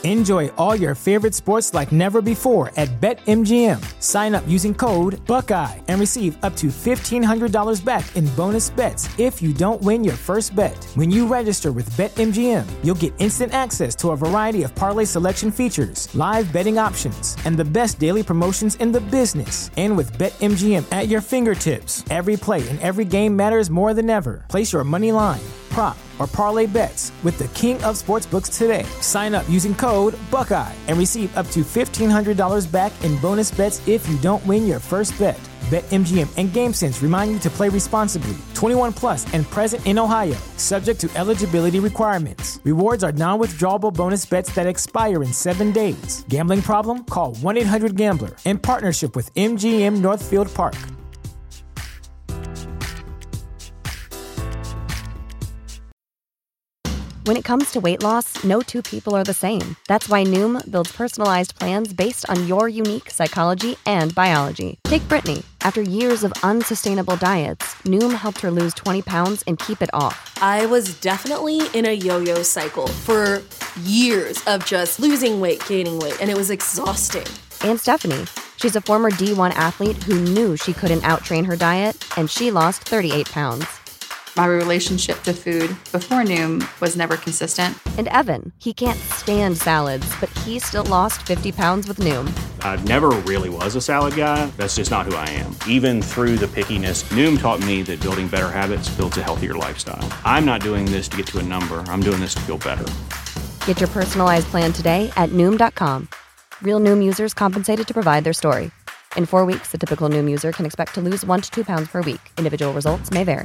Enjoy all your favorite sports like never before at BetMGM. Sign up using code Buckeye and receive up to $1,500 back in bonus bets if you don't win your first bet. When you register with BetMGM, you'll get instant access to a variety of parlay selection features, live betting options, and the best daily promotions in the business. And with BetMGM at your fingertips, every play and every game matters more than ever. Place your money line, prop, or parlay bets with the king of sportsbooks today. Sign up using code Buckeye and receive up to $1,500 back in bonus bets if you don't win your first bet. BetMGM and GameSense remind you to play responsibly. 21 plus and present in Ohio, subject to eligibility requirements. Rewards are non-withdrawable bonus bets that expire in 7 days. Gambling problem? Call 1-800-GAMBLER. In partnership with MGM Northfield Park. When it comes to weight loss, no two people are the same. That's why Noom builds personalized plans based on your unique psychology and biology. Take Brittany. After years of unsustainable diets, Noom helped her lose 20 pounds and keep it off. I was definitely in a yo-yo cycle for years of just losing weight, gaining weight, and it was exhausting. And Stephanie. She's a former D1 athlete who knew she couldn't outtrain her diet, and she lost 38 pounds. My relationship to food before Noom was never consistent. And Evan, he can't stand salads, but he still lost 50 pounds with Noom. I never really was a salad guy. That's just not who I am. Even through the pickiness, Noom taught me that building better habits builds a healthier lifestyle. I'm not doing this to get to a number. I'm doing this to feel better. Get your personalized plan today at Noom.com. Real Noom users compensated to provide their story. In 4 weeks, the typical Noom user can expect to lose 1 to 2 pounds per week. Individual results may vary.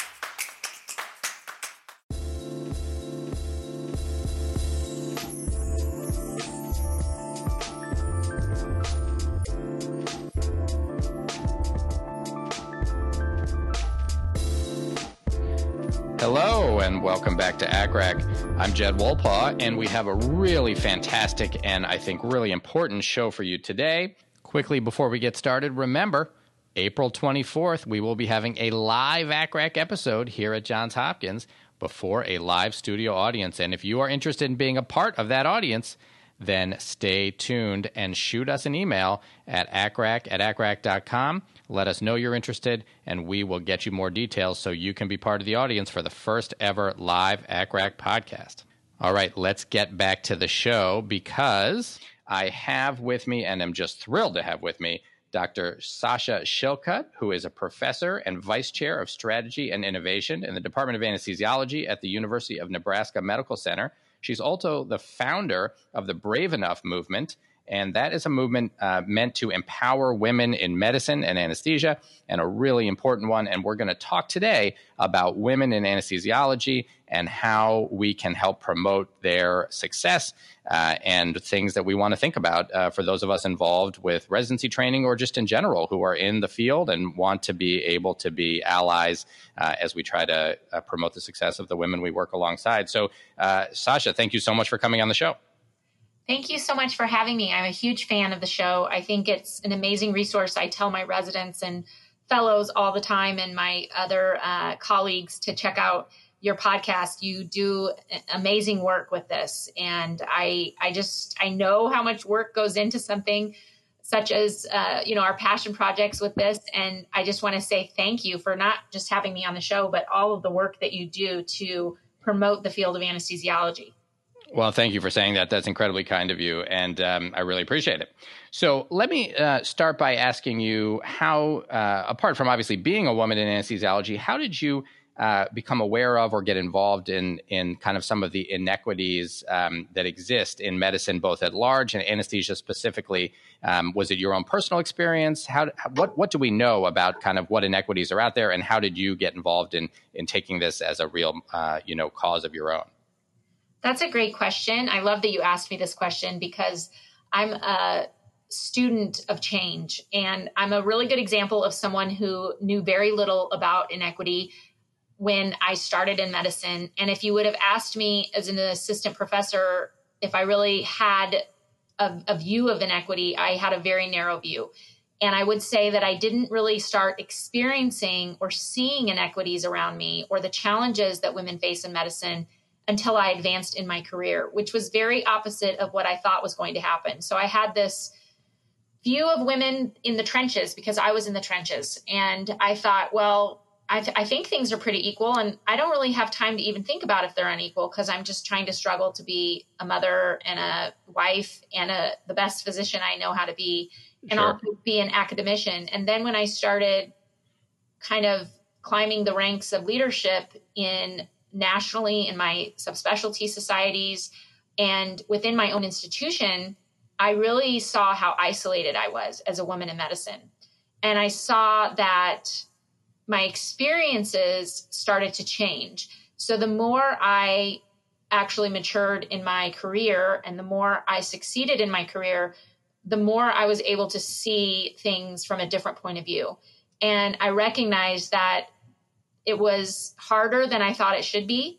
Hello and welcome back to ACRAC. I'm Jed Wolpaw, and we have a really fantastic and I think really important show for you today. Quickly before we get started, remember, April 24th, we will be having a live ACRAC episode here at Johns Hopkins before a live studio audience. And if you are interested in being a part of that audience, then stay tuned and shoot us an email at acrac@acrac.com. Let us know you're interested, and we will get you more details so you can be part of the audience for the first ever live ACRAC podcast. All right, let's get back to the show because I have with me, and I'm just thrilled to have with me, Dr. Sasha Shillcutt, who is a professor and vice chair of strategy and innovation in the Department of Anesthesiology at the University of Nebraska Medical Center. She's also the founder of the Brave Enough movement, and that is a movement meant to empower women in medicine and anesthesia, and a really important one. And we're going to talk today about women in anesthesiology and how we can help promote their success and things that we want to think about for those of us involved with residency training or just in general who are in the field and want to be able to be allies as we try to promote the success of the women we work alongside. So, Sasha, thank you so much for coming on the show. Thank you so much for having me. I'm a huge fan of the show. I think it's an amazing resource. I tell my residents and fellows all the time and my other colleagues to check out your podcast. You do amazing work with this. And I know how much work goes into something such as, our passion projects with this. And I just want to say thank you for not just having me on the show, but all of the work that you do to promote the field of anesthesiology. Well, thank you for saying that. That's incredibly kind of you, and I really appreciate it. So let me start by asking you how, apart from obviously being a woman in anesthesiology, how did you become aware of or get involved in kind of some of the inequities that exist in medicine, both at large and anesthesia specifically? Was it your own personal experience? What do we know about kind of what inequities are out there, and how did you get involved in taking this as a real cause of your own? That's a great question. I love that you asked me this question because I'm a student of change, and I'm a really good example of someone who knew very little about inequity when I started in medicine. And if you would have asked me as an assistant professor if I really had a view of inequity, I had a very narrow view. And I would say that I didn't really start experiencing or seeing inequities around me or the challenges that women face in medicine until I advanced in my career, which was very opposite of what I thought was going to happen. So I had this view of women in the trenches because I was in the trenches. And I thought, well, I think things are pretty equal, and I don't really have time to even think about if they're unequal because I'm just trying to struggle to be a mother and a wife and the best physician I know how to be, and Sure. also be an academician. And then when I started kind of climbing the ranks of leadership nationally in my subspecialty societies and within my own institution, I really saw how isolated I was as a woman in medicine. And I saw that my experiences started to change. So the more I actually matured in my career and the more I succeeded in my career, the more I was able to see things from a different point of view. And I recognized that it was harder than I thought it should be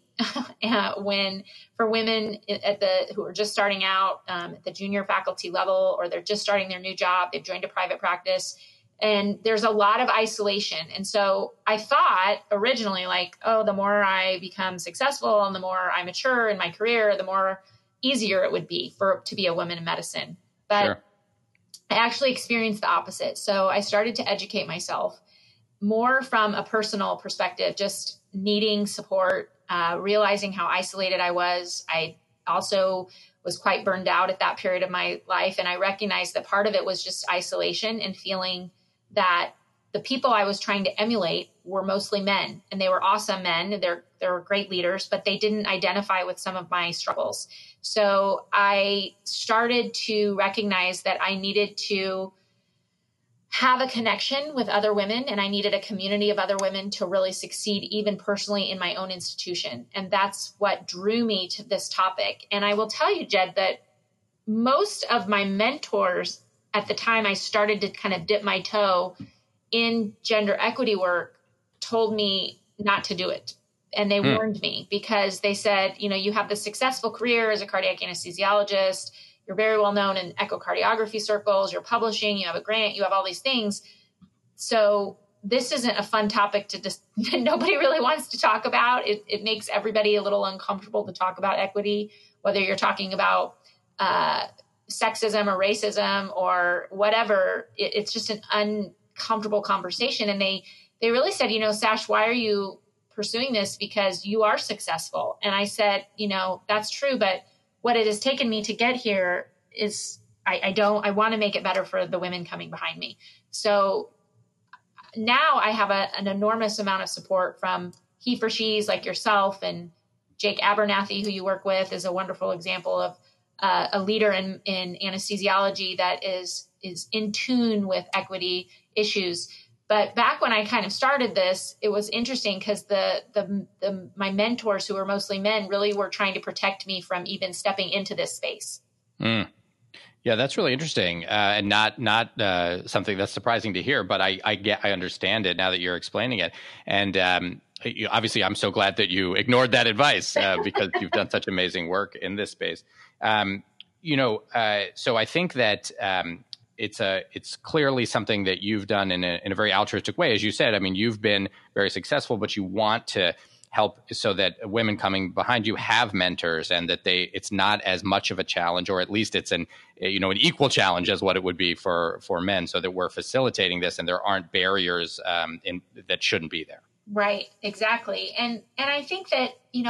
for women who are just starting out at the junior faculty level, or they're just starting their new job, they've joined a private practice. And there's a lot of isolation. And so I thought originally like, oh, the more I become successful and the more I mature in my career, the more easier it would be to be a woman in medicine. But Sure. I actually experienced the opposite. So I started to educate myself more from a personal perspective, just needing support, realizing how isolated I was. I also was quite burned out at that period of my life. And I recognized that part of it was just isolation and feeling that the people I was trying to emulate were mostly men, and they were awesome men. They were great leaders, but they didn't identify with some of my struggles. So I started to recognize that I needed to have a connection with other women, and I needed a community of other women to really succeed, even personally in my own institution. And that's what drew me to this topic. And I will tell you, Jed, that most of my mentors at the time I started to kind of dip my toe in gender equity work told me not to do it. And they warned me because they said, you have this successful career as a cardiac anesthesiologist. You're very well known in echocardiography circles. You're publishing, you have a grant, you have all these things. So this isn't a fun topic nobody really wants to talk about. It makes everybody a little uncomfortable to talk about equity, whether you're talking about sexism or racism or whatever. It's just an uncomfortable conversation. And they really said, Sash, why are you pursuing this? Because you are successful. And I said, that's true. But what it has taken me to get here is I want to make it better for the women coming behind me. So now I have an enormous amount of support from he for she's like yourself, and Jake Abernathy, who you work with, is a wonderful example of a leader in anesthesiology that is in tune with equity issues. But back when I kind of started this, it was interesting because my mentors, who were mostly men, really were trying to protect me from even stepping into this space. Mm. Yeah, that's really interesting, and not something that's surprising to hear. But I understand it now that you're explaining it. And obviously, I'm so glad that you ignored that advice because you've done such amazing work in this space. So I think that it's clearly something that you've done in a very altruistic way. As you said, I mean, you've been very successful, but you want to help so that women coming behind you have mentors, and that it's not as much of a challenge, or at least it's an equal challenge as what it would be for men, so that we're facilitating this and there aren't barriers that shouldn't be there. Right. Exactly. And I think that,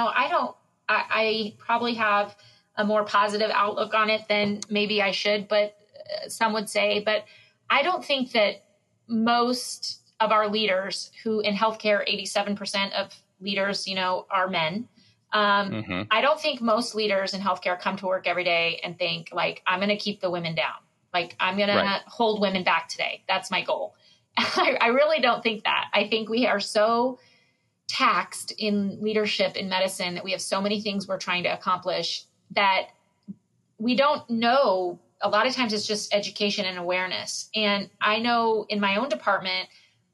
I probably have a more positive outlook on it than maybe I should, but some would say, but I don't think that most of our leaders who in healthcare, 87% of leaders, are men. I don't think most leaders in healthcare come to work every day and think like, I'm going to keep the women down. Like I'm going to hold women back today. That's my goal. I really don't think that. I think we are so taxed in leadership in medicine that we have so many things we're trying to accomplish that we don't know. A lot of times it's just education and awareness. And I know in my own department,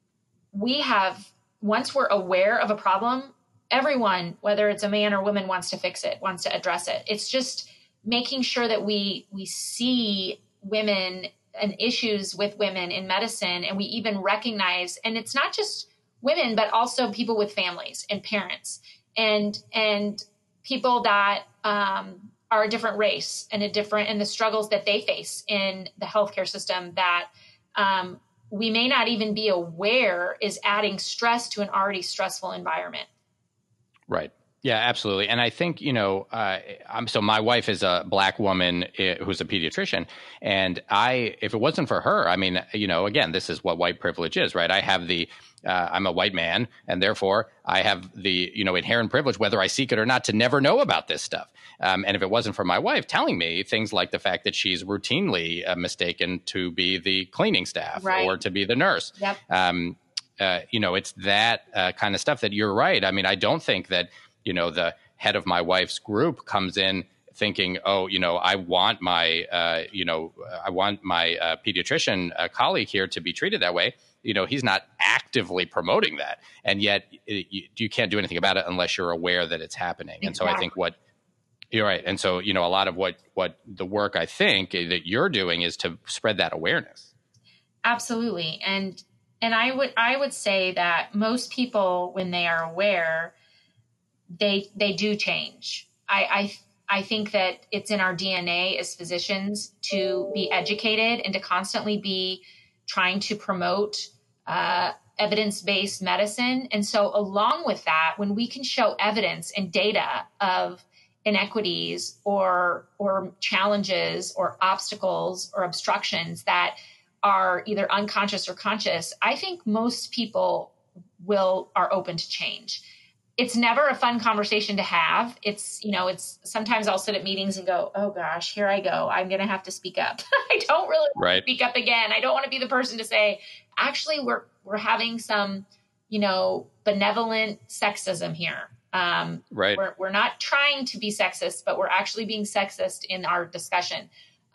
once we're aware of a problem, everyone, whether it's a man or woman, wants to fix it, wants to address it. It's just making sure that we see women and issues with women in medicine, and we even recognize, and it's not just women, but also people with families and parents and people that are a different race and the struggles that they face in the healthcare system that we may not even be aware is adding stress to an already stressful environment. Right. Yeah, absolutely. And I think, so my wife is a Black woman who's a pediatrician. And if it wasn't for her, I mean, again, this is what white privilege is, right? I'm a white man, and therefore I have the, inherent privilege, whether I seek it or not, to never know about this stuff. And if it wasn't for my wife telling me things like the fact that she's routinely mistaken to be the cleaning staff or to be the nurse, yep. It's that kind of stuff that you're right. I mean, I don't think that, the head of my wife's group comes in thinking, I want my pediatrician colleague here to be treated that way. He's not actively promoting that. And yet you can't do anything about it unless you're aware that it's happening. Exactly. And so I think you're right. And so, a lot of what the work I think that you're doing is to spread that awareness. Absolutely. And I would say that most people, when they are aware, they do change. I think that it's in our DNA as physicians to be educated and to constantly be trying to promote evidence-based medicine. And so along with that, when we can show evidence and data of inequities or challenges or obstacles or obstructions that are either unconscious or conscious, I think most people are open to change. It's never a fun conversation to have. It's sometimes I'll sit at meetings and go, oh gosh, here I go. I'm going to have to speak up. I don't really want to speak up again. I don't want to be the person to say, actually, we're having some, benevolent sexism here. We're not trying to be sexist, but we're actually being sexist in our discussion.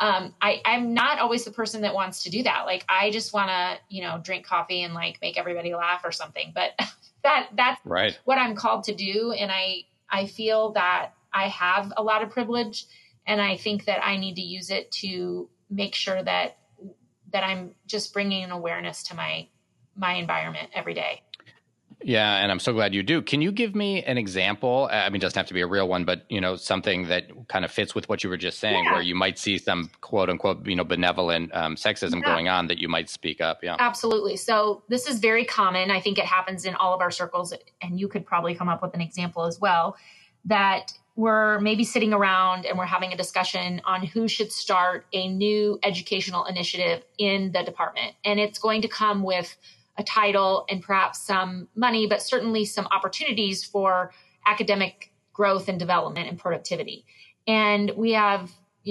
I'm not always the person that wants to do that. Like, I just want to, drink coffee and make everybody laugh or something. But that's what I'm called to do. And I feel that I have a lot of privilege, and I think that I need to use it to make sure that I'm just bringing an awareness to my environment every day. Yeah, and I'm so glad you do. Can you give me an example? I mean, it doesn't have to be a real one, but, something that kind of fits with what you were just saying, where you might see some quote unquote, benevolent sexism going on that you might speak up. Yeah, absolutely. So this is very common. I think it happens in all of our circles, and you could probably come up with an example as well, that we're maybe sitting around and we're having a discussion on who should start a new educational initiative in the department. And it's going to come with a title and perhaps some money, but certainly some opportunities for academic growth and development and productivity. And we have,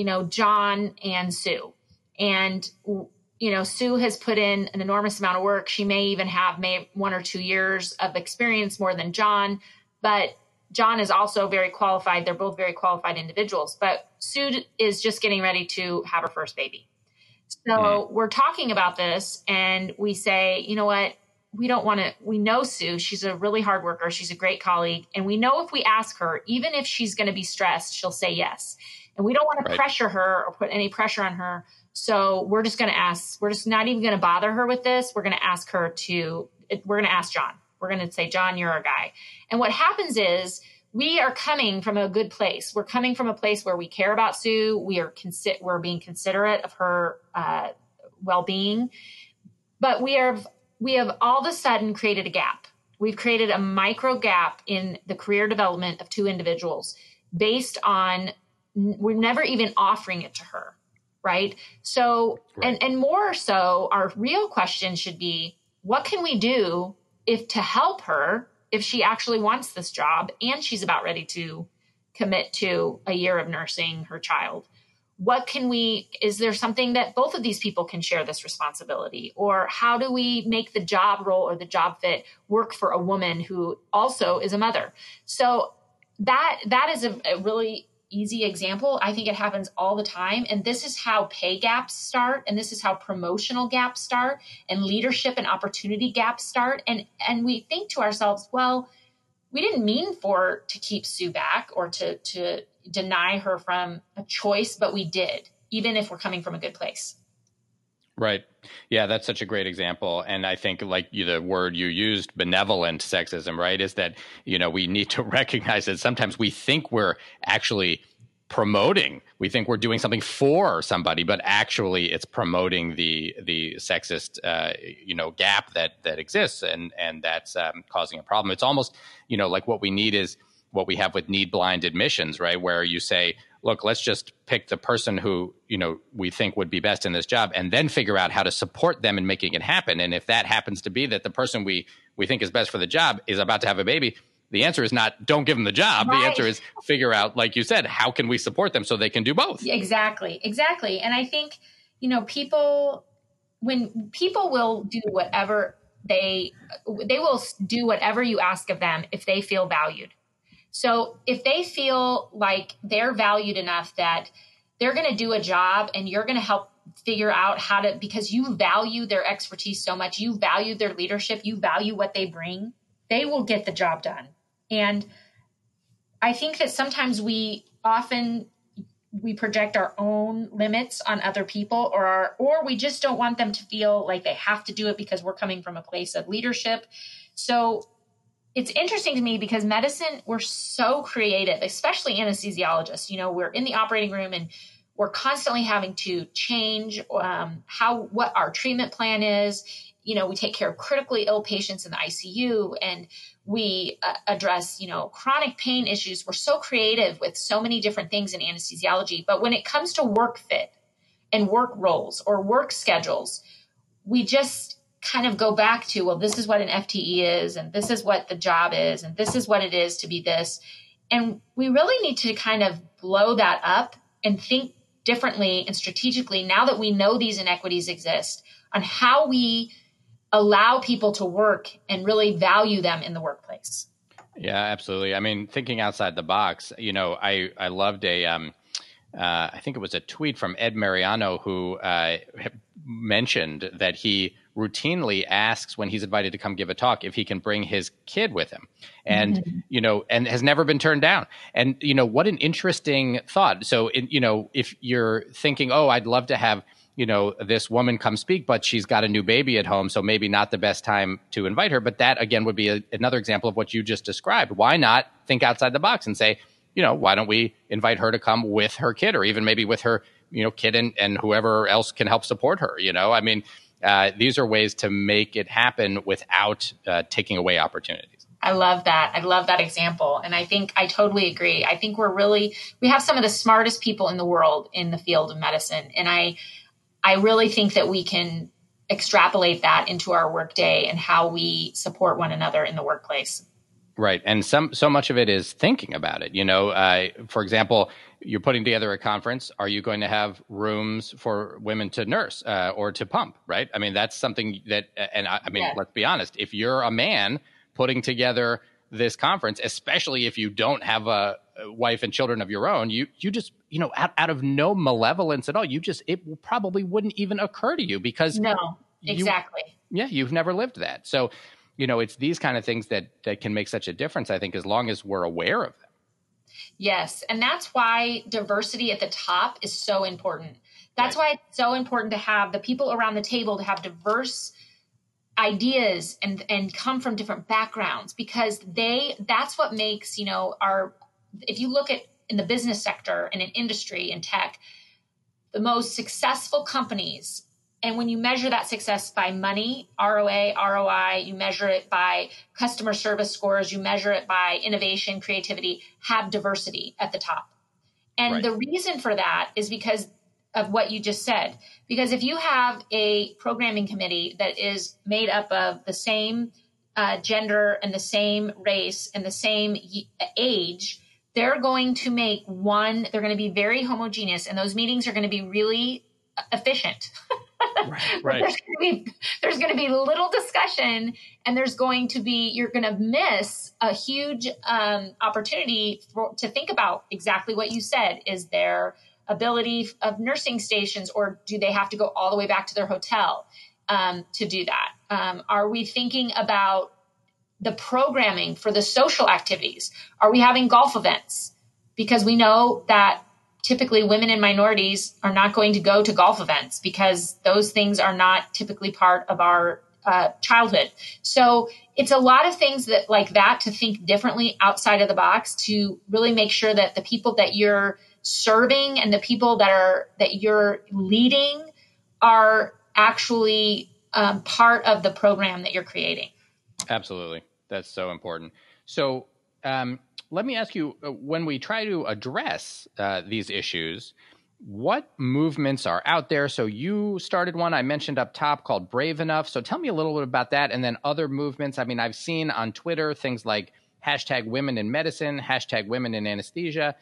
John and Sue. And, Sue has put in an enormous amount of work. She may even have 1 or 2 years of experience more than John, but John is also very qualified. They're both very qualified individuals, but Sue is just getting ready to have her first baby. So we're talking about this, and we say, you know what, we know Sue, she's a really hard worker. She's a great colleague. And we know if we ask her, even if she's going to be stressed, she'll say yes. And we don't want to pressure her or put any pressure on her. So we're just going to ask, we're just not even going to bother her with this. We're going to ask John. We're going to say, John, you're our guy. And what happens is, we are coming from a good place. We're coming from a place where we care about Sue. We're being considerate of her well-being, but we have all of a sudden created a gap. We've created a micro gap in the career development of two individuals based on we're never even offering it to her, right? So, and more so, our real question should be, what can we do to help her if she actually wants this job and she's about ready to commit to a year of nursing her child? Is there something that both of these people can share this responsibility? Or how do we make the job role or the job fit work for a woman who also is a mother? So that is a really easy example. I think it happens all the time. And this is how pay gaps start. And this is how promotional gaps start and leadership and opportunity gaps start. And we think to ourselves, well, we didn't mean to keep Sue back or to deny her from a choice, but we did, even if we're coming from a good place. Right. Yeah, that's such a great example. And I think like the word you used, benevolent sexism, right, is that, we need to recognize that sometimes we think we're actually promoting, we think we're doing something for somebody, but actually it's promoting the sexist, gap that exists. And that's causing a problem. It's almost, like what we need is what we have with need blind admissions, right? Where you say, look, let's just pick the person who, we think would be best in this job and then figure out how to support them in making it happen. And if that happens to be that the person we think is best for the job is about to have a baby, the answer is not don't give them the job. Right. The answer is figure out, like you said, how can we support them so they can do both? Exactly. And I think, when people will do whatever they will do whatever you ask of them if they feel valued. So if they feel like they're valued enough that they're going to do a job and you're going to help figure out how to, because you value their expertise so much, you value their leadership, you value what they bring, they will get the job done. And I think that sometimes we project our own limits on other people, or we just don't want them to feel like they have to do it because we're coming from a place of leadership. So it's interesting to me because medicine, we're so creative, especially anesthesiologists. We're in the operating room and we're constantly having to change what our treatment plan is. We take care of critically ill patients in the ICU and we address, chronic pain issues. We're so creative with so many different things in anesthesiology. But when it comes to work fit and work roles or work schedules, we just kind of go back to, well, this is what an FTE is, and this is what the job is, and this is what it is to be this. And we really need to kind of blow that up and think differently and strategically now that we know these inequities exist on how we allow people to work and really value them in the workplace. Yeah, absolutely. I mean, thinking outside the box, I loved I think it was a tweet from Ed Mariano who mentioned that he routinely asks when he's invited to come give a talk if he can bring his kid with him, and and has never been turned down. And what an interesting thought. So if you're thinking, oh, I'd love to have this woman come speak, but she's got a new baby at home, so maybe not the best time to invite her. But that again would be another example of what you just described. Why not think outside the box and say, why don't we invite her to come with her kid, or even maybe with her kid and whoever else can help support her. I mean, these are ways to make it happen without taking away opportunities. I love that. I love that example. And I think I totally agree. I think we have some of the smartest people in the world in the field of medicine. And I really think that we can extrapolate that into our workday and how we support one another in the workplace. Right. And so much of it is thinking about it. For example, you're putting together a conference. Are you going to have rooms for women to nurse or to pump? Right. I mean, that's something that, and let's be honest, if you're a man putting together this conference, especially if you don't have a wife and children of your own, you just, out of no malevolence at all, it probably wouldn't even occur to you because no, exactly. You've never lived that. So, it's these kind of things that can make such a difference, I think, as long as we're aware of them. Yes. And that's why diversity at the top is so important. That's why it's so important to have the people around the table to have diverse ideas and come from different backgrounds, because that's what makes, if you look at in the business sector and in industry and tech, the most successful companies. And when you measure that success by money, ROA, ROI, you measure it by customer service scores, you measure it by innovation, creativity, have diversity at the top. And the reason for that is because of what you just said. Because if you have a programming committee that is made up of the same gender and the same race and the same age, they're going to they're going to be very homogeneous, and those meetings are going to be really efficient. Right. There's going to be little discussion, and you're going to miss a huge opportunity to think about exactly what you said. Is there ability of nursing stations, or do they have to go all the way back to their hotel to do that? Are we thinking about the programming for the social activities? Are we having golf events? Because we know that typically women and minorities are not going to go to golf events because those things are not typically part of our childhood. So it's a lot of things that like that to think differently outside of the box to really make sure that the people that you're serving and the people that you're leading are actually part of the program that you're creating. Absolutely. That's so important. So let me ask you, when we try to address these issues, what movements are out there? So you started one I mentioned up top called Brave Enough. So tell me a little bit about that. And then other movements. I mean, I've seen on Twitter things like #Women in Medicine, #Women in Anesthesia.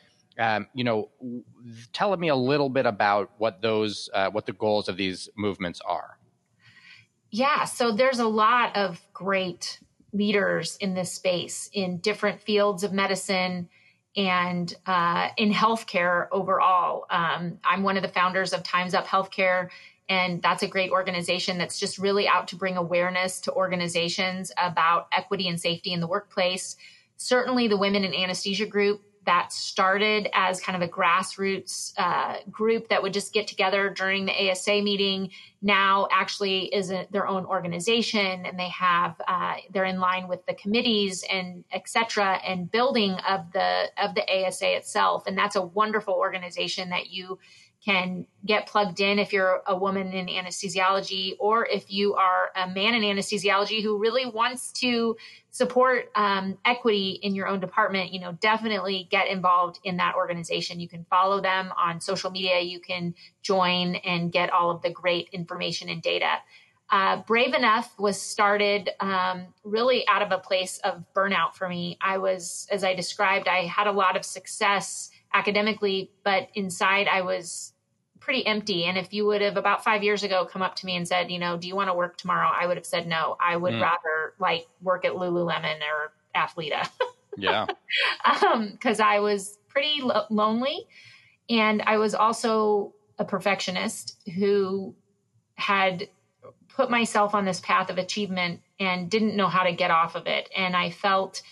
Tell me a little bit about what the goals of these movements are. Yeah. So there's a lot of great leaders in this space in different fields of medicine and in healthcare overall. I'm one of the founders of Time's Up Healthcare, and that's a great organization that's just really out to bring awareness to organizations about equity and safety in the workplace. Certainly the Women in Anesthesia group that started as kind of a grassroots group that would just get together during the ASA meeting now actually is their own organization, and they have they're in line with the committees and et cetera, and building of the ASA itself. And that's a wonderful organization that you can get plugged in if you're a woman in anesthesiology, or if you are a man in anesthesiology who really wants to support equity in your own department. Definitely get involved in that organization. You can follow them on social media. You can join and get all of the great information and data. Brave Enough was started really out of a place of burnout for me. As I described, I had a lot of success academically, but inside I was pretty empty. And if you would have about 5 years ago come up to me and said, do you want to work tomorrow? I would have said no. I would rather work at Lululemon or Athleta. Yeah. Because I was pretty lonely. And I was also a perfectionist who had put myself on this path of achievement and didn't know how to get off of it. And I felt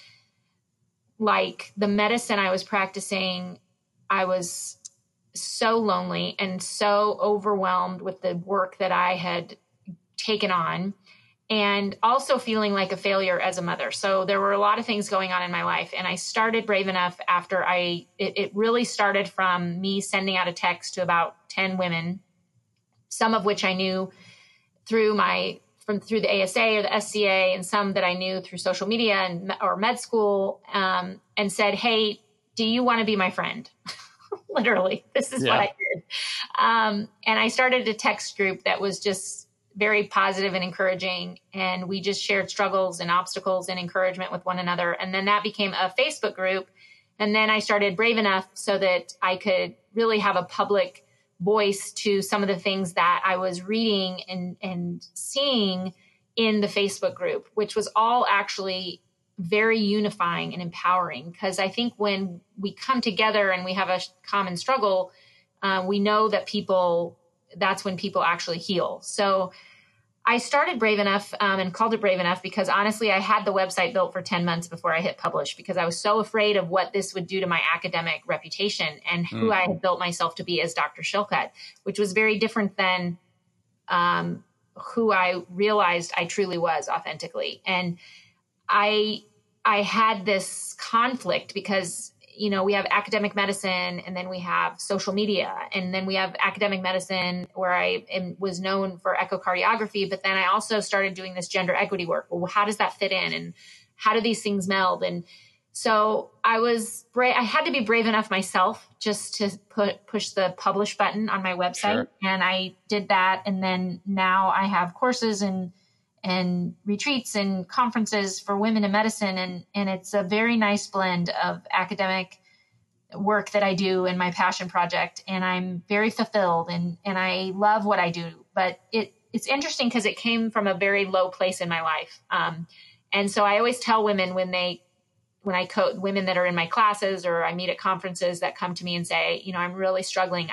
like the medicine I was practicing, I was so lonely and so overwhelmed with the work that I had taken on, and also feeling like a failure as a mother. So there were a lot of things going on in my life. And I started Brave Enough after it really started from me sending out a text to about 10 women, some of which I knew through the ASA or the SCA, and some that I knew through social media or med school, and said, hey, do you want to be my friend? Literally, this is what I did. And I started a text group that was just very positive and encouraging. And we just shared struggles and obstacles and encouragement with one another. And then that became a Facebook group. And then I started Brave Enough so that I could really have a public voice to some of the things that I was reading and seeing in the Facebook group, which was all actually very unifying and empowering. Because I think when we come together and we have a common struggle, we know that that's when people actually heal. So I started Brave Enough and called it Brave Enough because honestly, I had the website built for 10 months before I hit publish, because I was so afraid of what this would do to my academic reputation and who I had built myself to be as Dr. Shillcutt, which was very different than who I realized I truly was authentically. And I had this conflict because, we have academic medicine, and then we have social media, and then we have academic medicine where I was known for echocardiography, but then I also started doing this gender equity work. Well, how does that fit in, and how do these things meld? And so I had to be brave enough myself just to push the publish button on my website. Sure. And I did that. And then now I have courses and retreats and conferences for women in medicine. And it's a very nice blend of academic work that I do in my passion project. And I'm very fulfilled and I love what I do, but it's interesting because it came from a very low place in my life. And so I always tell women when I coach women that are in my classes or I meet at conferences that come to me and say, I'm really struggling.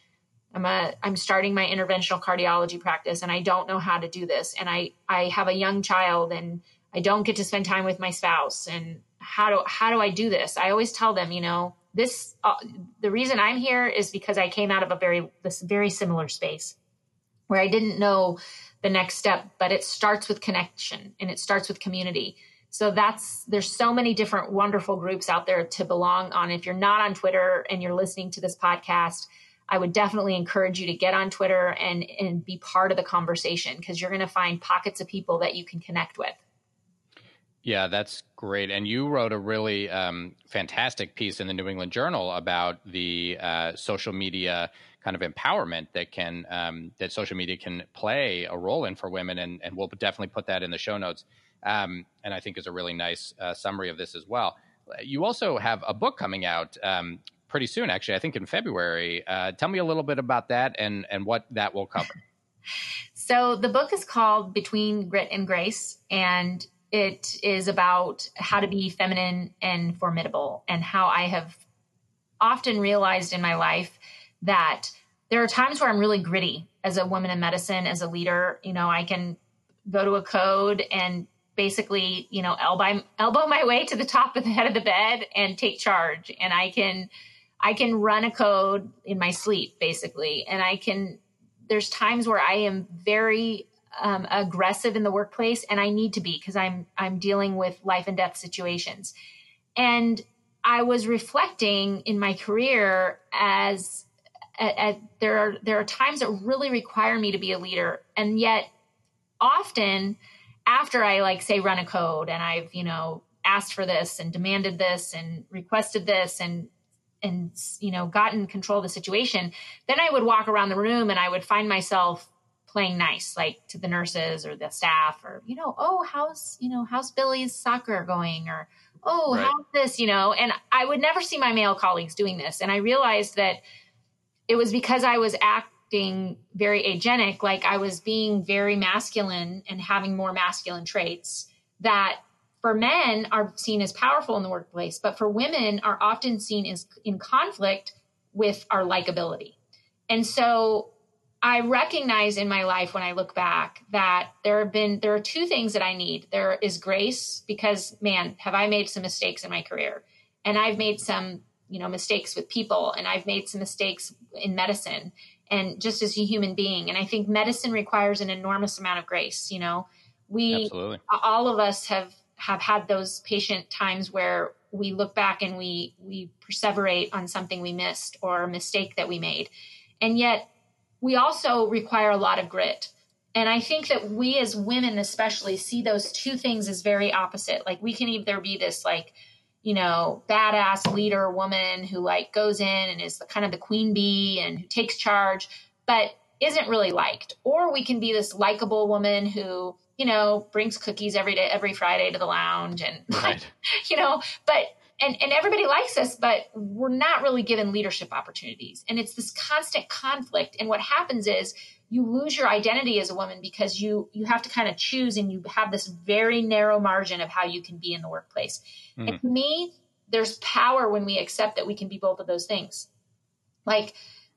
I'm starting my interventional cardiology practice and I don't know how to do this. And I have a young child and I don't get to spend time with my spouse. And how do I do this? I always tell them, the reason I'm here is because I came out of this very similar space where I didn't know the next step, but it starts with connection and it starts with community. So there's so many different wonderful groups out there to belong on. If you're not on Twitter and you're listening to this podcast, I would definitely encourage you to get on Twitter and be part of the conversation, because you're going to find pockets of people that you can connect with. Yeah, that's great. And you wrote a really fantastic piece in the New England Journal about the social media kind of empowerment that social media can play a role in for women. And we'll definitely put that in the show notes. And I think is a really nice summary of this as well. You also have a book coming out pretty soon, actually, I think in February. Tell me a little bit about that and what that will cover. So the book is called Between Grit and Grace, and it is about how to be feminine and formidable, and how I have often realized in my life that there are times where I'm really gritty as a woman in medicine, as a leader. I can go to a code and basically, elbow my way to the top of the head of the bed and take charge. And I can run a code in my sleep, basically. And there's times where I am very aggressive in the workplace, and I need to be, because I'm dealing with life and death situations. And I was reflecting in my career as there are times that really require me to be a leader. And yet often after I say run a code and I've, asked for this and demanded this and requested this and gotten control of the situation, then I would walk around the room and I would find myself playing nice, to the nurses or the staff, or, how's Billy's soccer going? Or, right. How's this, and I would never see my male colleagues doing this. And I realized that it was because I was acting very agenic, I was being very masculine and having more masculine traits that for men are seen as powerful in the workplace, but for women are often seen as in conflict with our likability. And so I recognize in my life when I look back that there are two things that I need. There is grace, because, man, have I made some mistakes in my career, and I've made some, mistakes with people, and I've made some mistakes in medicine and just as a human being. And I think medicine requires an enormous amount of grace. Absolutely. All of us have had those patient times where we look back and we perseverate on something we missed or a mistake that we made. And yet we also require a lot of grit. And I think that we as women especially see those two things as very opposite. We can either be this badass leader woman who goes in and is the queen bee and who takes charge, but isn't really liked. Or we can be this likable woman who, brings cookies every Friday to the lounge and, right. And everybody likes us, but we're not really given leadership opportunities. And it's this constant conflict. And what happens is you lose your identity as a woman, because you have to kind of choose, and you have this very narrow margin of how you can be in the workplace. Mm-hmm. And to me, there's power when we accept that we can be both of those things. I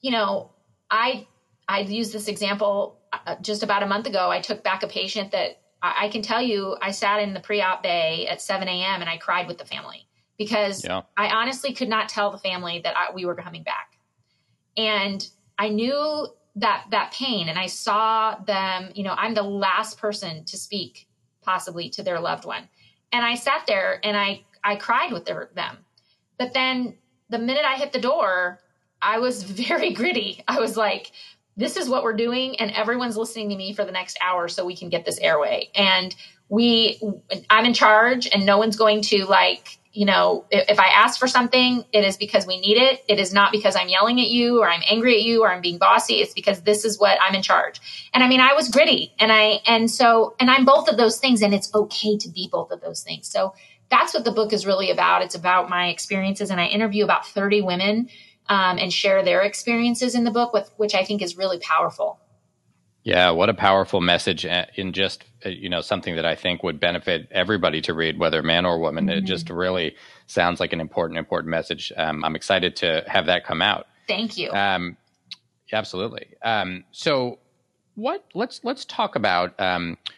used this example just about a month ago. I took back a patient that I can tell you, I sat in the pre-op bay at 7 a.m. and I cried with the family, because I honestly could not tell the family that we were coming back. And I knew that pain, and I saw them, I'm the last person to speak possibly to their loved one. And I sat there and I cried with them. But then the minute I hit the door, I was very gritty. I was like, this is what we're doing, and everyone's listening to me for the next hour so we can get this airway. And I'm in charge, and no one's going to if I ask for something, it is because we need it. It is not because I'm yelling at you or I'm angry at you or I'm being bossy. It's because this is what I'm in charge. And I was gritty, and I'm both of those things, and it's okay to be both of those things. So that's what the book is really about. It's about my experiences, and I interview about 30 women and share their experiences in the book, which I think is really powerful. Yeah, what a powerful message in just, something that I think would benefit everybody to read, whether man or woman. Mm-hmm. It just really sounds like an important message. I'm excited to have that come out. Thank you. Absolutely. So let's talk about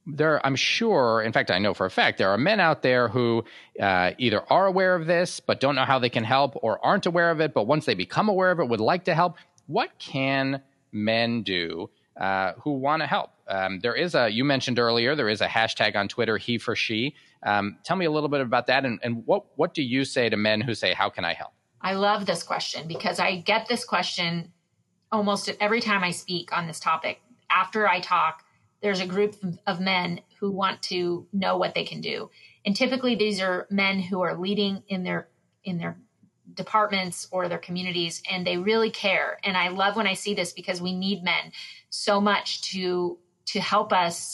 I'm sure, in fact, I know for a fact, there are men out there who either are aware of this but don't know how they can help, or aren't aware of it, but once they become aware of it, would like to help. What can men do who want to help? You mentioned earlier, there is a hashtag on Twitter, he for she. Tell me a little bit about that. And what do you say to men who say, how can I help? I love this question because I get this question almost every time I speak on this topic. After I talk, there's a group of men who want to know what they can do. And typically these are men who are leading in their departments or their communities, and they really care. And I love when I see this because we need men so much to help us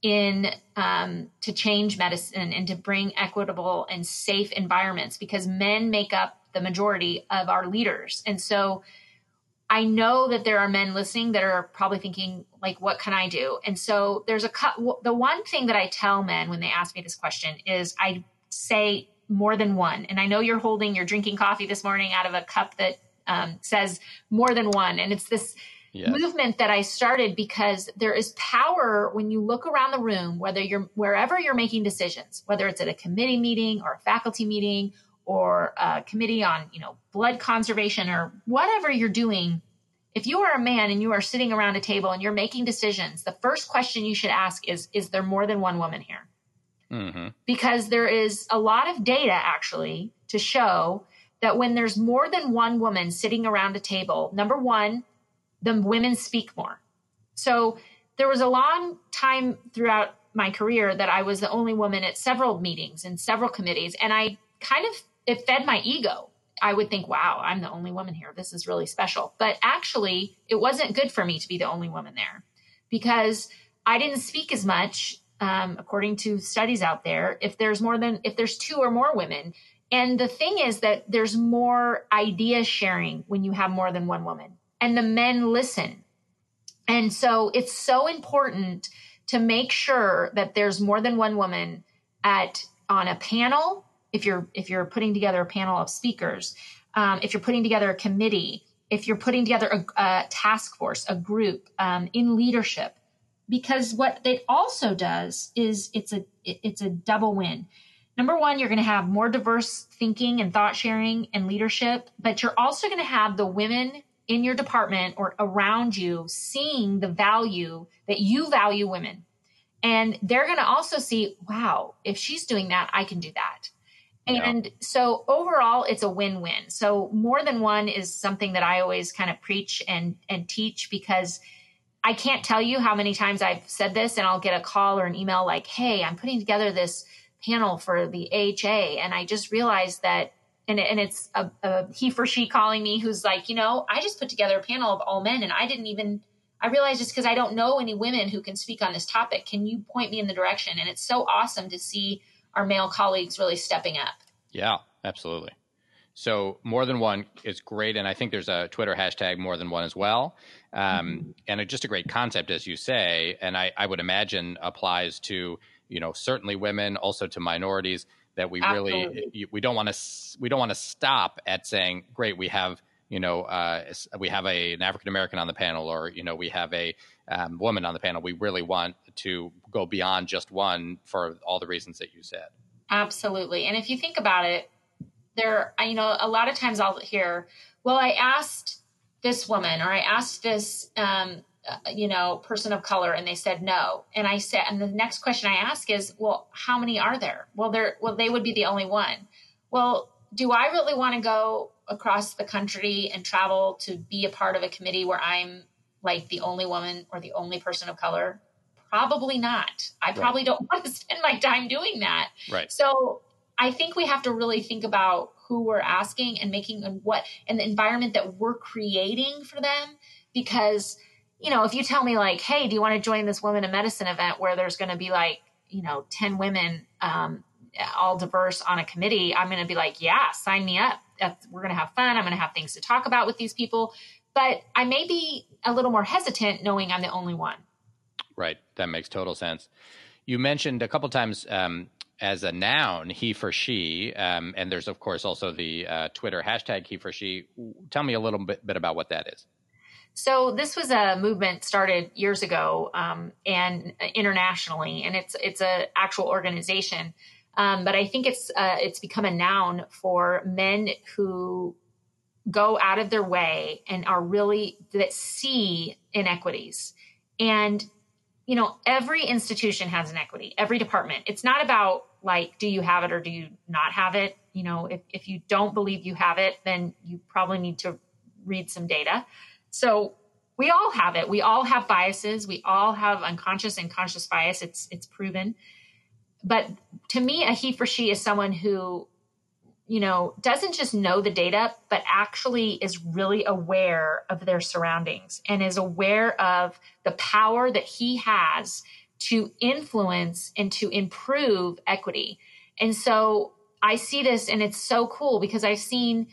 to change medicine and to bring equitable and safe environments, because men make up the majority of our leaders. And so I know that there are men listening that are probably thinking, like, what can I do? And so there's the one thing that I tell men when they ask me this question is I say more than one. And I know you're drinking coffee this morning out of a cup that says more than one. And it's this movement that I started because there is power when you look around the room, wherever you're making decisions, whether it's at a committee meeting or a faculty meeting or a committee on, blood conservation or whatever you're doing. If you are a man and you are sitting around a table and you're making decisions, the first question you should ask is there more than one woman here? Mm-hmm. Because there is a lot of data actually to show that when there's more than one woman sitting around a table, number one, the women speak more. So there was a long time throughout my career that I was the only woman at several meetings and several committees. And it fed my ego. I would think, wow, I'm the only woman here. This is really special. But actually, it wasn't good for me to be the only woman there because I didn't speak as much, according to studies out there, if there's two or more women. And the thing is that there's more idea sharing when you have more than one woman, and the men listen. And so it's so important to make sure that there's more than one woman on a panel. If you're putting together a panel of speakers, if you're putting together a committee, if you're putting together a task force, a group in leadership, because what it also does is it's a double win. Number one, you're going to have more diverse thinking and thought sharing and leadership, but you're also going to have the women in your department or around you seeing the value that you value women. And they're going to also see, wow, if she's doing that, I can do that. And so overall, it's a win-win. So more than one is something that I always kind of preach and teach, because I can't tell you how many times I've said this and I'll get a call or an email like, hey, I'm putting together this panel for the AHA. And I just realized that, and it's a he for she calling me who's like, I just put together a panel of all men and I realized it's because I don't know any women who can speak on this topic. Can you point me in the direction? And it's so awesome to see our male colleagues really stepping up. Yeah, absolutely. So more than one is great. And I think there's a Twitter hashtag more than one as well. And just a great concept, as you say, and I would imagine applies to, certainly women, also to minorities, that we really, we don't want to stop at saying, great, we have, we have an African-American on the panel, or, we have a woman on the panel. We really want to go beyond just one for all the reasons that you said. Absolutely. And if you think about it, a lot of times I'll hear, well, I asked this woman or I asked this, person of color, and they said no. And the next question I ask is, well, how many are there? Well, they would be the only one. Well, do I really want to go across the country and travel to be a part of a committee where I'm like the only woman or the only person of color? Probably not. I probably don't want to spend my time doing that. Right. So I think we have to really think about who we're asking and and the environment that we're creating for them. Because, if you tell me like, hey, do you want to join this Women in Medicine event where there's going to be 10 women, all diverse on a committee, I'm going to be like, yeah, sign me up. We're going to have fun. I'm going to have things to talk about with these people. But I may be a little more hesitant knowing I'm the only one. Right. That makes total sense. You mentioned a couple times as a noun, he for she, and there's, of course, also the Twitter hashtag he for she. Tell me a little bit about what that is. So this was a movement started years ago and internationally, and it's a actual organization. But I think it's become a noun for men who go out of their way and are really that see inequities. And, you know, every institution has inequity, every department. It's not about like, do you have it or do you not have it? You know, if you don't believe you have it, then you probably need to read some data. So we all have it. We all have biases. We all have unconscious and conscious bias. It's proven. But to me, a he for she is someone who, you know, doesn't just know the data, but actually is really aware of their surroundings and is aware of the power that he has to influence and to improve equity. And so I see this, and it's so cool because I've seen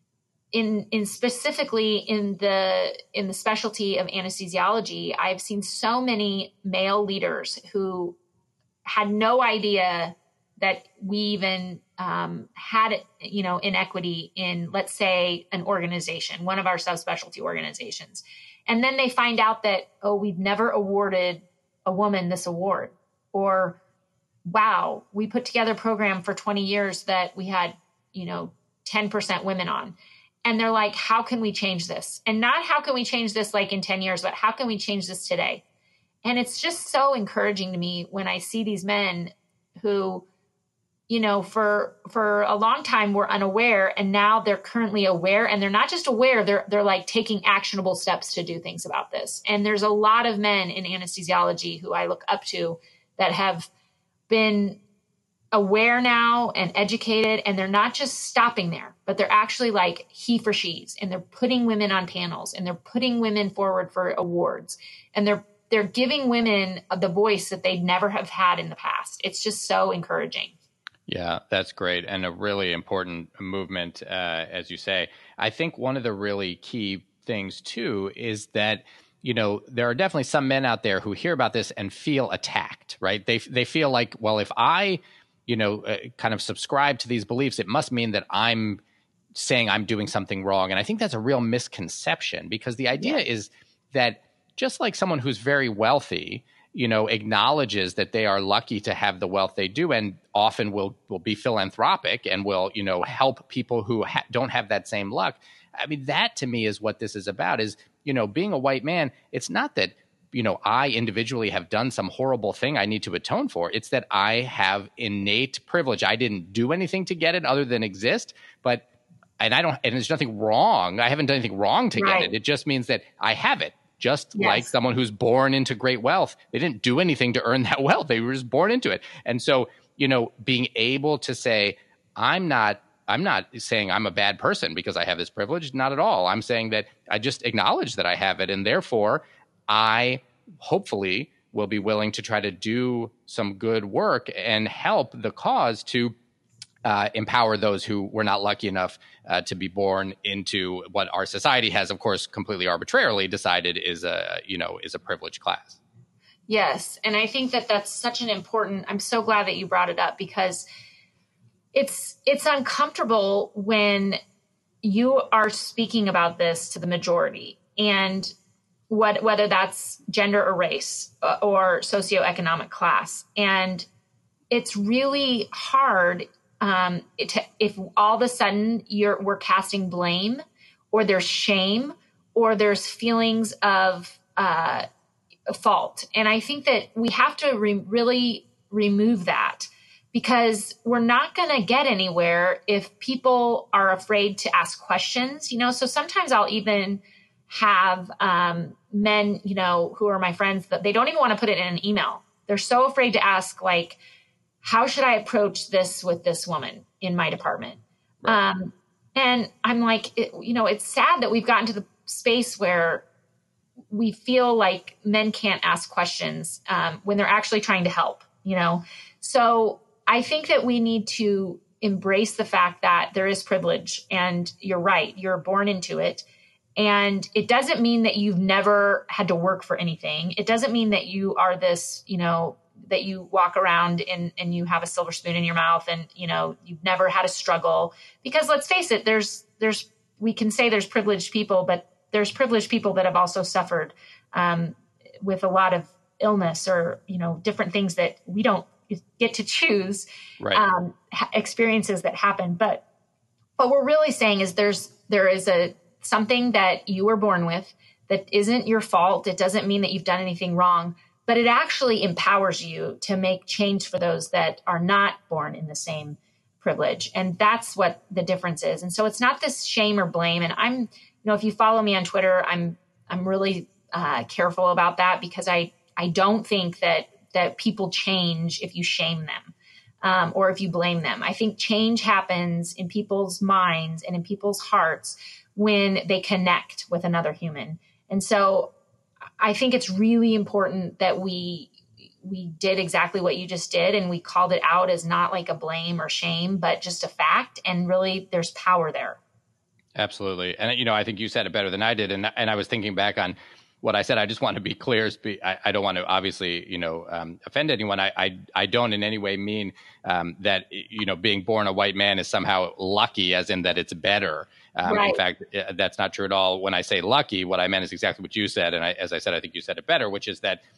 in specifically in the specialty of anesthesiology, I've seen so many male leaders who had no idea that we even had, you know, inequity in, let's say, an organization, one of our subspecialty organizations. And then they find out that, oh, we've never awarded a woman this award, or, wow, we put together a program for 20 years that we had, you know, 10% women on. And they're like, how can we change this? And not how can we change this like in 10 years, but how can we change this today? And it's just so encouraging to me when I see these men who, you know, for a long time were unaware, and now they're currently aware, and they're not just aware, they're like taking actionable steps to do things about this. And there's a lot of men in anesthesiology who I look up to that have been aware now and educated, and they're not just stopping there, but they're actually like he for she's, and they're putting women on panels, and they're putting women forward for awards, and they're giving women the voice that they'd never have had in the past. It's just so encouraging. Yeah, that's great. And a really important movement, as you say. I think one of the really key things, too, is that, you know, there are definitely some men out there who hear about this and feel attacked, right? They feel like, well, if I, you know, kind of subscribe to these beliefs, it must mean that I'm saying I'm doing something wrong. And I think that's a real misconception, because the idea is that just like someone who's very wealthy, you know, acknowledges that they are lucky to have the wealth they do, and often will be philanthropic and will, you know, help people who don't have that same luck. I mean, that to me is what this is about, is, you know, being a white man. It's not that, you know, I individually have done some horrible thing I need to atone for. It's that I have innate privilege. I didn't do anything to get it other than exist, and there's nothing wrong. I haven't done anything wrong to get it. It just means that I have it. Just like someone who's born into great wealth. They didn't do anything to earn that wealth. They were just born into it. And so, you know, being able to say, I'm not saying I'm a bad person because I have this privilege. Not at all. I'm saying that I just acknowledge that I have it. And therefore, I hopefully will be willing to try to do some good work and help the cause to empower those who were not lucky enough to be born into what our society has, of course, completely arbitrarily decided is a privileged class. Yes. And I think that that's such an important, I'm so glad that you brought it up, because it's uncomfortable when you are speaking about this to the majority, and whether that's gender or race or socioeconomic class. And it's really hard if all of a sudden we're casting blame, or there's shame, or there's feelings of fault. And I think that we have to really remove that, because we're not going to get anywhere if people are afraid to ask questions, you know? So sometimes I'll even have men, you know, who are my friends, that they don't even want to put it in an email. They're so afraid to ask, like, how should I approach this with this woman in my department? Right. And I'm like, it's sad that we've gotten to the space where we feel like men can't ask questions when they're actually trying to help, you know? So I think that we need to embrace the fact that there is privilege, and you're right, you're born into it. And it doesn't mean that you've never had to work for anything. It doesn't mean that you are this, you know, that you walk around and you have a silver spoon in your mouth, and, you know, you've never had a struggle. Because let's face it, we can say there's privileged people, but there's privileged people that have also suffered with a lot of illness or, different things that we don't get to choose, right. Experiences that happen. But what we're really saying is there is something that you were born with that isn't your fault. It doesn't mean that you've done anything wrong, but it actually empowers you to make change for those that are not born in the same privilege. And that's what the difference is. And so it's not this shame or blame. And if you follow me on Twitter, I'm really careful about that, because I don't think that people change if you shame them or if you blame them. I think change happens in people's minds and in people's hearts when they connect with another human. And so I think it's really important that we did exactly what you just did, and we called it out as not like a blame or shame, but just a fact. And really, there's power there. Absolutely. And, I think you said it better than I did. And I was thinking back on what I said. I just want to be clear. I don't want to obviously, offend anyone. I don't in any way mean that, being born a white man is somehow lucky, as in that it's better. Right. In fact, that's not true at all. When I say lucky, what I meant is exactly what you said. And as I said, I think you said it better, which is that,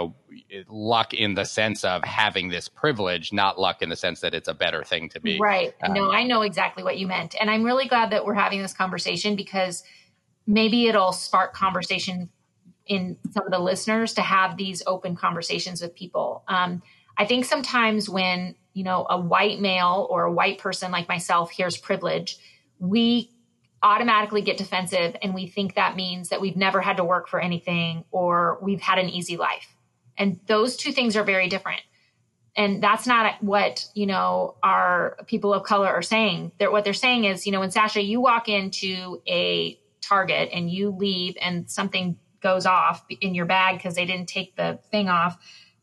luck in the sense of having this privilege, not luck in the sense that it's a better thing to be. Right. No, I know exactly what you meant. And I'm really glad that we're having this conversation, because maybe it'll spark conversation in some of the listeners to have these open conversations with people. I think sometimes when, a white male or a white person like myself hears privilege, we automatically get defensive, and we think that means that we've never had to work for anything or we've had an easy life. And those two things are very different. And that's not what, our people of color are saying. What they're saying is, when Sasha, you walk into a Target and you leave and something goes off in your bag because they didn't take the thing off,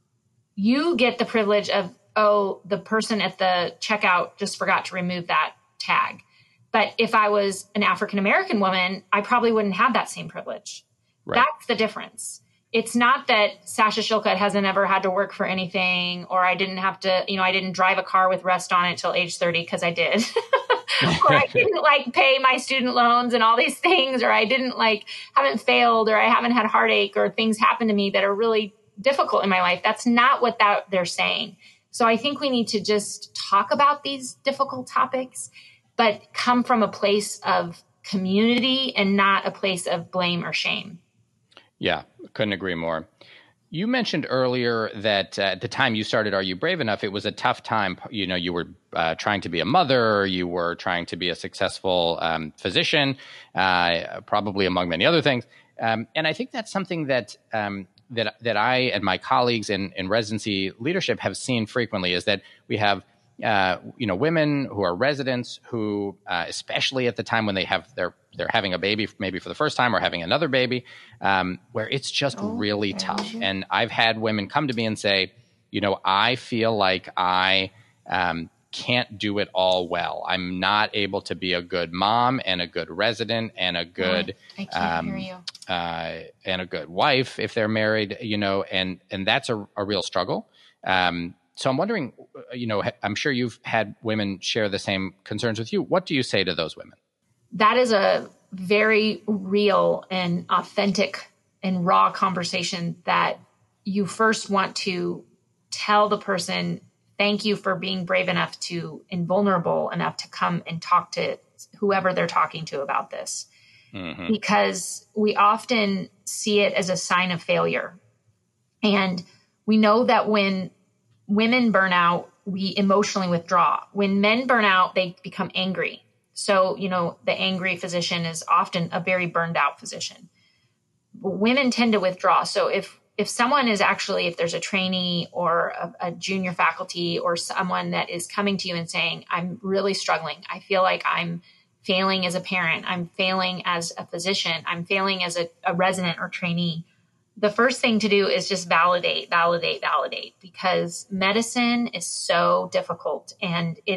you get the privilege of, the person at the checkout just forgot to remove that tag. But if I was an African-American woman, I probably wouldn't have that same privilege. Right. That's the difference. It's not that Sasha Shillcutt hasn't ever had to work for anything, or I didn't have to, I didn't drive a car with rust on it till age 30, because I did. Or I didn't pay my student loans and all these things, or I didn't haven't failed, or I haven't had heartache, or things happen to me that are really difficult in my life. That's not what they're saying. So I think we need to just talk about these difficult topics, but come from a place of community and not a place of blame or shame. Yeah, couldn't agree more. You mentioned earlier that at the time you started Are You Brave Enough, it was a tough time. You were trying to be a mother, you were trying to be a successful physician, probably among many other things. And I think that's something that that I and my colleagues in residency leadership have seen frequently, is that we have women who are residents who, especially at the time when they're having a baby, maybe for the first time, or having another baby, where it's just really tough. And I've had women come to me and say, I feel like I can't do it all well. I'm not able to be a good mom and a good resident and a good I can't hear you. And a good wife if they're married, and that's a real struggle. So I'm wondering, I'm sure you've had women share the same concerns with you. What do you say to those women? That is a very real and authentic and raw conversation that you first want to tell the person, thank you for being brave enough and vulnerable enough to come and talk to whoever they're talking to about this. Mm-hmm. Because we often see it as a sign of failure. And we know that when women burn out, we emotionally withdraw. When men burn out, they become angry. So, the angry physician is often a very burned out physician. But women tend to withdraw. So if someone is actually, if there's a trainee or a junior faculty or someone that is coming to you and saying, I'm really struggling. I feel like I'm failing as a parent. I'm failing as a physician. I'm failing as a resident or trainee. The first thing to do is just validate, because medicine is so difficult, and it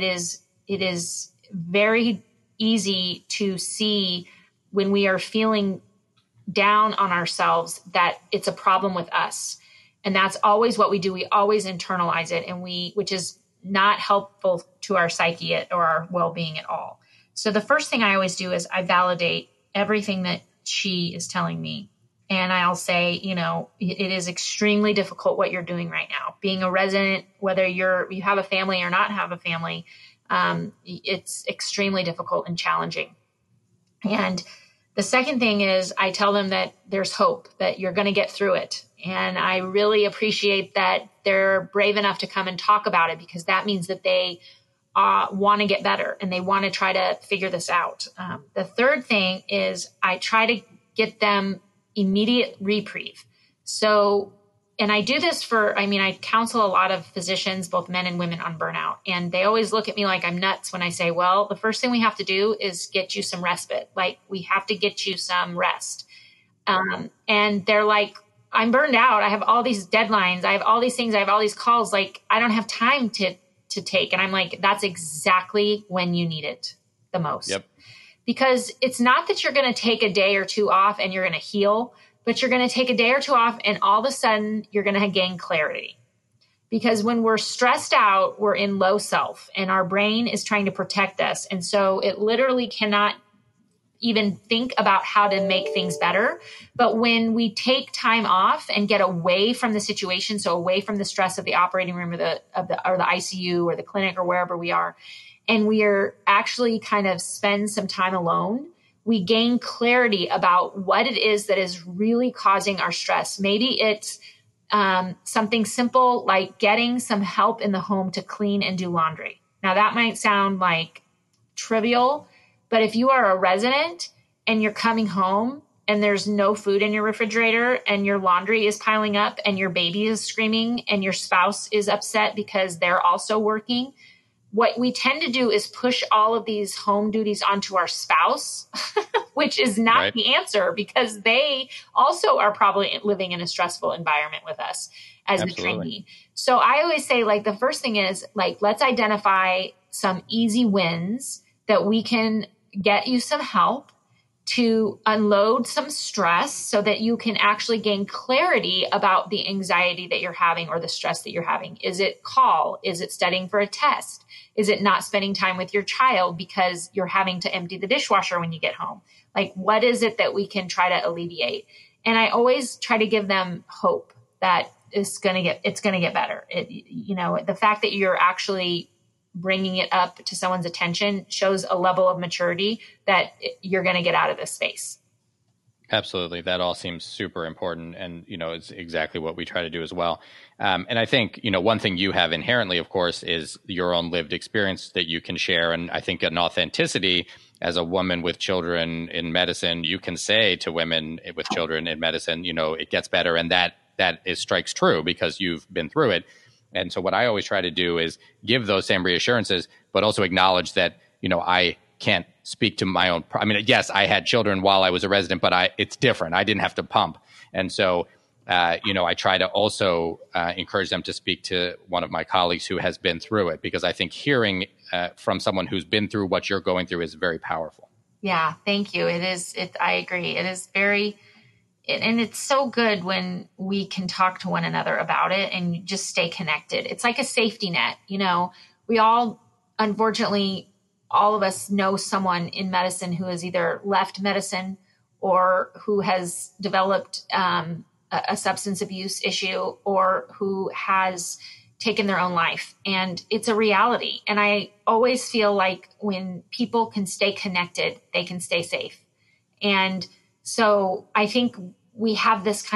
is very easy to see when we are feeling down on ourselves that it's a problem with us. And that's always what we do. We always internalize it, which is not helpful to our psyche or our well-being at all. So the first thing I always do is I validate everything that she is telling me. And I'll say, you know, it is extremely difficult what you're doing right now. Being a resident, whether you have a family or not have a family, it's extremely difficult and challenging. And the second thing is I tell them that there's hope, that you're going to get through it. And I really appreciate that they're brave enough to come and talk about it, because that means that they want to get better and they want to try to figure this out. The third thing is I try to get them immediate reprieve. So, and I do this I counsel a lot of physicians, both men and women, on burnout. And they always look at me like I'm nuts when I say, well, the first thing we have to do is get you some respite. Like, we have to get you some rest. And they're like, I'm burned out. I have all these deadlines. I have all these things. I have all these calls. Like, I don't have time to take. And I'm like, that's exactly when you need it the most. Yep. Because it's not that you're going to take a day or two off and you're going to heal, but you're going to take a day or two off and all of a sudden you're going to gain clarity. Because when we're stressed out, we're in low self and our brain is trying to protect us. And so it literally cannot even think about how to make things better. But when we take time off and get away from the situation, so away from the stress of the operating room or the ICU or the clinic or wherever we are, and we are actually kind of spend some time alone, we gain clarity about what it is that is really causing our stress. Maybe it's something simple like getting some help in the home to clean and do laundry. Now, that might sound like trivial, but if you are a resident and you're coming home and there's no food in your refrigerator and your laundry is piling up and your baby is screaming and your spouse is upset because they're also working, what we tend to do is push all of these home duties onto our spouse, which is not the answer, because they also are probably living in a stressful environment with us as the trainee. So I always say, like, the first thing is, like, let's identify some easy wins that we can get you some help to unload some stress so that you can actually gain clarity about the anxiety that you're having or the stress that you're having. Is it call? Is it studying for a test? Is it not spending time with your child because you're having to empty the dishwasher when you get home? Like, what is it that we can try to alleviate? And I always try to give them hope that it's going to get better. The fact that you're actually bringing it up to someone's attention shows a level of maturity that you're going to get out of this space. Absolutely. That all seems super important. And, it's exactly what we try to do as well. And I think, one thing you have inherently, of course, is your own lived experience that you can share. And I think an authenticity as a woman with children in medicine, you can say to women with children in medicine, it gets better. And that strikes true because you've been through it. And so what I always try to do is give those same reassurances, but also acknowledge that, I can't speak to my own. Yes, I had children while I was a resident, but it's different. I didn't have to pump. And so, I try to also encourage them to speak to one of my colleagues who has been through it, because I think hearing from someone who's been through what you're going through is very powerful. Yeah, thank you. I agree. It is very. And it's so good when we can talk to one another about it and just stay connected. It's like a safety net. We all, unfortunately, all of us know someone in medicine who has either left medicine or who has developed a substance abuse issue or who has taken their own life. And it's a reality. And I always feel like when people can stay connected, they can stay safe. And so I think we have this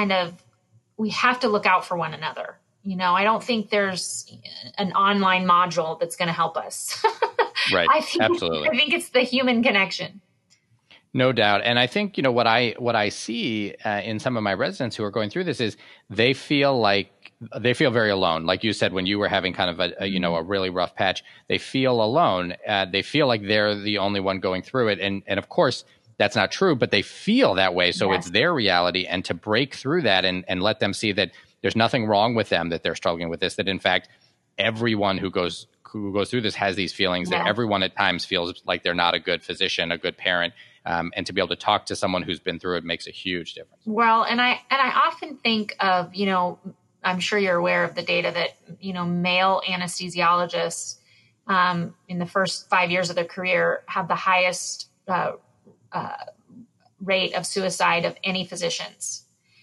we have to look out for one another. I don't think there's an online module that's going to help us. Right. Absolutely. I think it's the human connection. No doubt. And I think, what I see in some of my residents who are going through this is they feel very alone. Like you said, when you were having kind of a really rough patch, they feel alone. They feel like they're the only one going through it. And of course, that's not true, but they feel that way. So It's their reality. And to break through that and let them see that there's nothing wrong with them, that they're struggling with this, that in fact, everyone who goes through this has these feelings, that everyone at times feels like they're not a good physician, a good parent. And to be able to talk to someone who's been through it makes a huge difference. Well, and I often think of, I'm sure you're aware of the data that, male anesthesiologists in the first 5 years of their career have the highest rate of suicide of any physicians.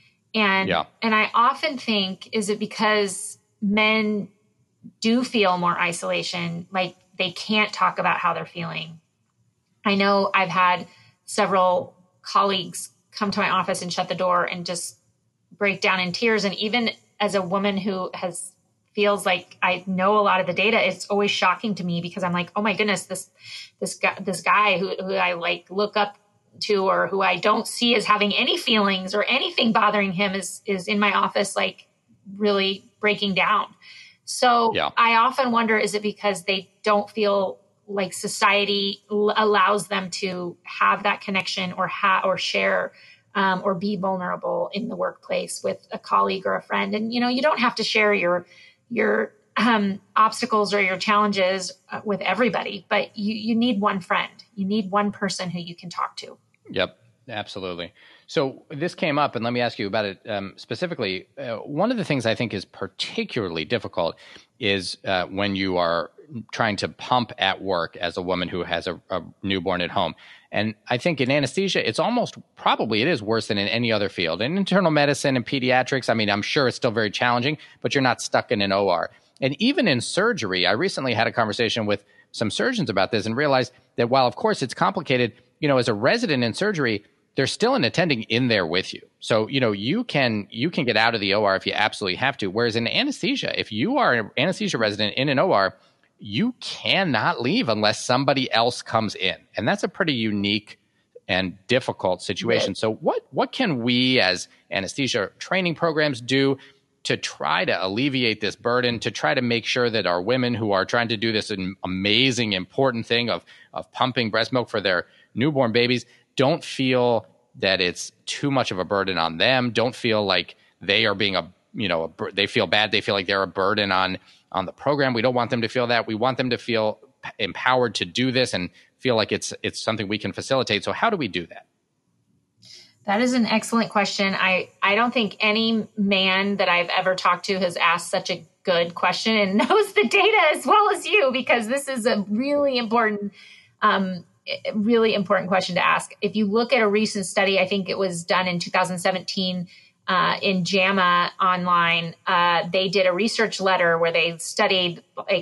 And I often think, is it because men do feel more isolation, like they can't talk about how they're feeling? I know I've had several colleagues come to my office and shut the door and just break down in tears. And even as a woman who feels like I know a lot of the data, it's always shocking to me because I'm like, oh my goodness, this guy who I like look up to, or who I don't see as having any feelings or anything bothering him is in my office, like really breaking down. So I often wonder, is it because they don't feel like society allows them to have that connection or share or be vulnerable in the workplace with a colleague or a friend? And, you don't have to share your obstacles or your challenges with everybody, but you need one friend. You need one person who you can talk to. Yep, absolutely. So this came up, and let me ask you about it specifically. One of the things I think is particularly difficult is when you are trying to pump at work as a woman who has a newborn at home. And I think in anesthesia, it is worse than in any other field. In internal medicine and pediatrics, I mean, I'm sure it's still very challenging, but you're not stuck in an OR. And even in surgery, I recently had a conversation with some surgeons about this and realized that while, of course, it's complicated, as a resident in surgery, there's still an attending in there with you. So, you can get out of the OR if you absolutely have to. Whereas in anesthesia, if you are an anesthesia resident in an OR, you cannot leave unless somebody else comes in. And that's a pretty unique and difficult situation. Right. So what can we as anesthesia training programs do to try to alleviate this burden, to try to make sure that our women who are trying to do this amazing, important thing of pumping breast milk for their newborn babies don't feel that it's too much of a burden on them, don't feel like they are being they feel bad, they feel like they're a burden on the program. We don't want them to feel that. We want them to feel empowered to do this and feel like it's something we can facilitate. So how do we do that? That is an excellent question. I don't think any man that I've ever talked to has asked such a good question and knows the data as well as you, because this is a really important question to ask. If you look at a recent study, I think it was done in 2017 in JAMA Online, they did a research letter where they studied